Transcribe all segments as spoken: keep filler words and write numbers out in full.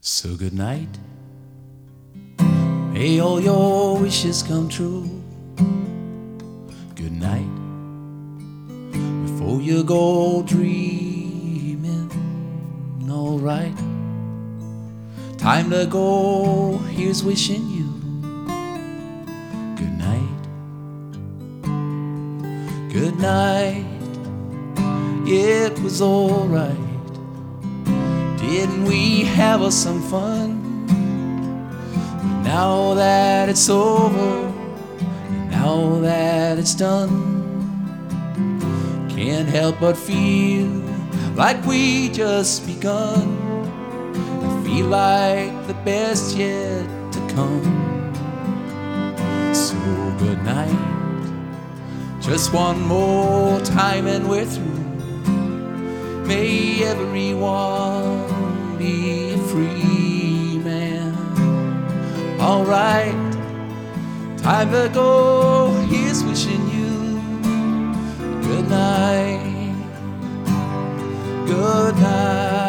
So good night. May all your wishes come true. Good night. Before you go dreaming, alright. Time to go, here's wishing you good night. Good night. It was alright. Didn't we have us some fun? But now that it's over, now that it's done, can't help but feel like we just begun. I feel like the best yet to come. So good night. Just one more time and we're through. May everyone be a free man. Alright, time to go. Here's wishing you good night. Good night.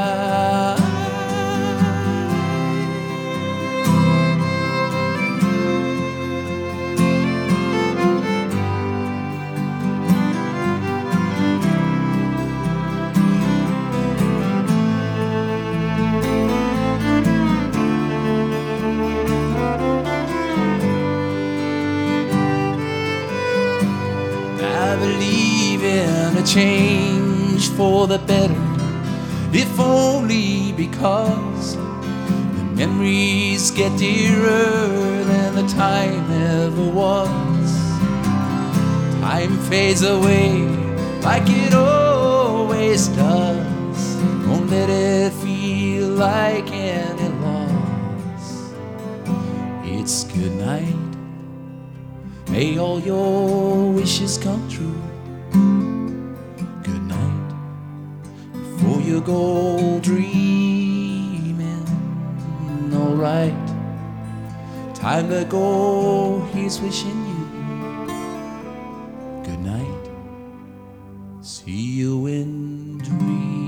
I believe in a change for the better, if only because the memories get dearer than the time ever was. Time fades away like it always does. Don't let it feel like any loss. It's good night. May all your wishes come true. Good night. Before you go dreaming, alright. Time to go, here's wishing you good night. See you in dreamland.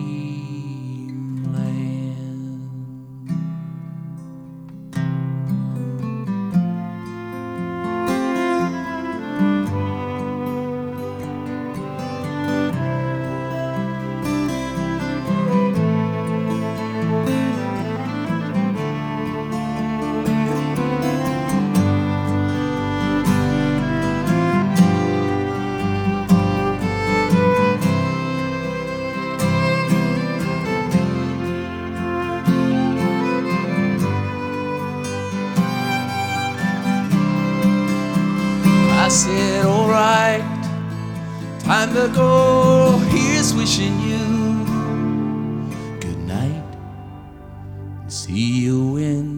I said, alright, time to go. Here's wishing you good night. See you in